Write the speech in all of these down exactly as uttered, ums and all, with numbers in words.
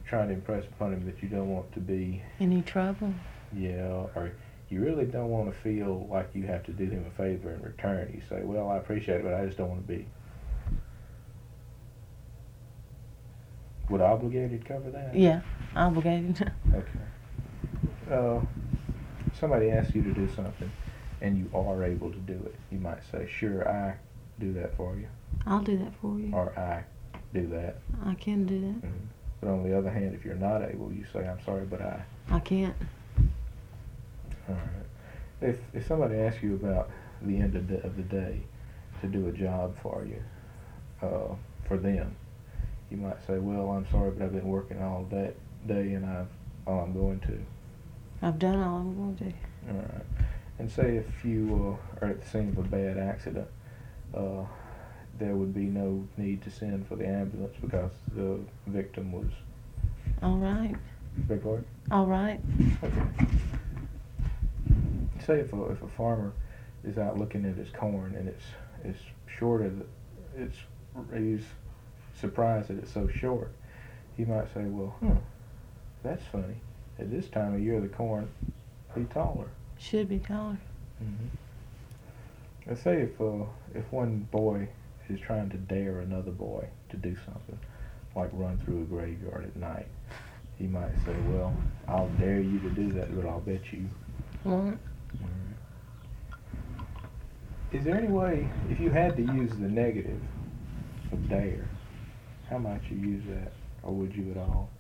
trying to impress upon him that you don't want to be, Any trouble? yeah, or you really don't want to feel like you have to do him a favor in return. You say, well, I appreciate it, but I just don't want to be. Would obligated cover that? Yeah, obligated. Okay. Uh, somebody asks you to do something, and you are able to do it. You might say, sure, I do that for you. I'll do that for you. Or I do that. I can do that. Mm-hmm. But on the other hand, if you're not able, you say, I'm sorry, but I. I can't. All right. If if somebody asks you about the end of the, of the day to do a job for you, uh, for them, you might say, well, I'm sorry, but I've been working all that day, and I've all I'm going to. I've done all I'm going to do. All right. And say if you uh, are at the scene of a bad accident, uh, there would be no need to send for the ambulance because the victim was. All right. Beg pardon? All right. Okay. Say if a, if a farmer is out looking at his corn and it's it's shorter, it's he's surprised that it's so short. He might say, well, huh, that's funny. At this time of year, the corn be taller. Should be taller. Mm-hmm. Let's say if uh, if one boy is trying to dare another boy to do something, like run through a graveyard at night, he might say, well, I'll dare you to do that, but I'll bet you Won't. Mm-hmm. Is there any way, if you had to use the negative of dare, how might you use that, or would you at all?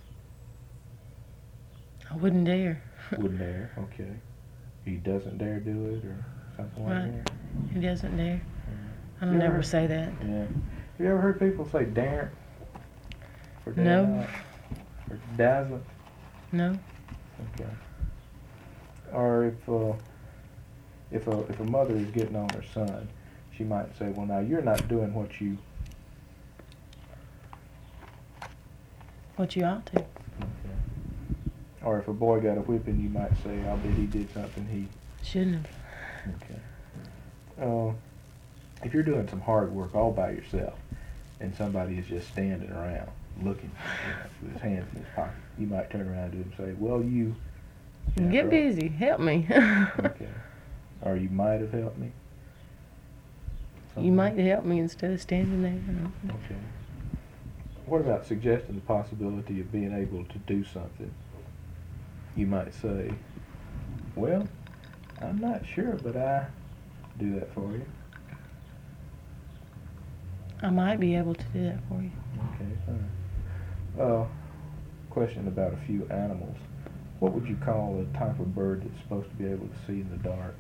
I wouldn't dare. Wouldn't dare, okay. He doesn't dare do it, or something like Right. that? He doesn't dare. Yeah. I'll You never ever- say that. Yeah. Have you ever heard people say daren't? For dare No. not? Or dazzle? No. Okay. Or if uh, if a if a mother is getting on her son, she might say, "Well, now you're not doing what you." What you ought to. Okay. Or if a boy got a whipping, you might say, "I'll bet he did something he." Shouldn't have. Okay. Uh, if you're doing some hard work all by yourself, and somebody is just standing around looking, you know, with his hands in his pocket, you might turn around to him and say, "Well, you." you know, Get or- busy. Help me. Okay. Or you might have helped me. You Something might like- help me instead of standing there. Okay. What about suggesting the possibility of being able to do something? You might say, well, I'm not sure, but I do that for you. I might be able to do that for you. Okay, fine. Uh, question about a few animals. What would you call a type of bird that's supposed to be able to see in the dark?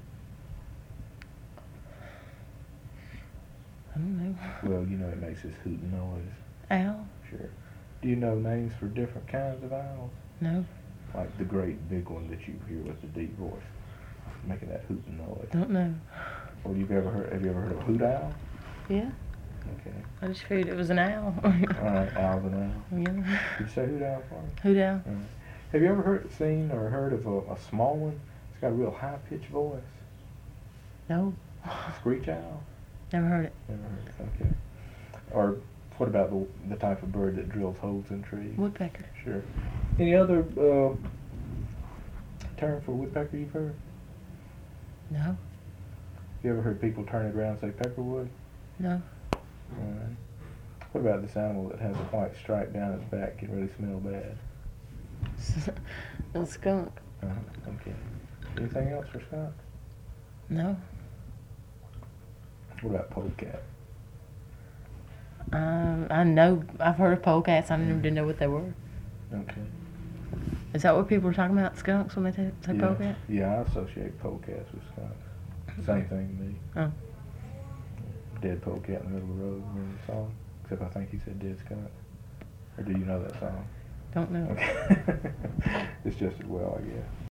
I don't know. Well, you know it makes this hooting noise. Owl? Sure. Do you know names for different kinds of owls? No. Like the great big one that you hear with the deep voice, making that hooting noise. Don't know. Or you've ever heard? Have you ever heard of a hoot owl? Yeah. Okay. I just figured it was an owl. All right, owl's an owl. Yeah. Did you say hoot owl for me? Hoot owl? All right. Have you ever heard, seen, or heard of a, a small one? It's got a real high-pitched voice. No. Screech owl. Never heard it. Never heard it. Okay. Or what about the the type of bird that drills holes in trees? Woodpecker. Sure. Any other uh, term for woodpecker you've heard? No. You ever heard people turn it around and say peckerwood? No. Alright. What about this animal that has a white stripe down its back can really smell bad? A skunk. Uh-huh. Okay. Anything else for skunk? No. What about polecat? Um, I know. I've heard of polecats. I never did know what they were. Okay. Is that what people are talking about? Skunks when they say say Yeah. polecat? Yeah, I associate polecats with skunks. Same thing to me. Oh. Dead polecat in the middle of the road, remember the song? Except I think he said dead skunk. Or do you know that song? Don't know. Okay. It's just as well, I guess.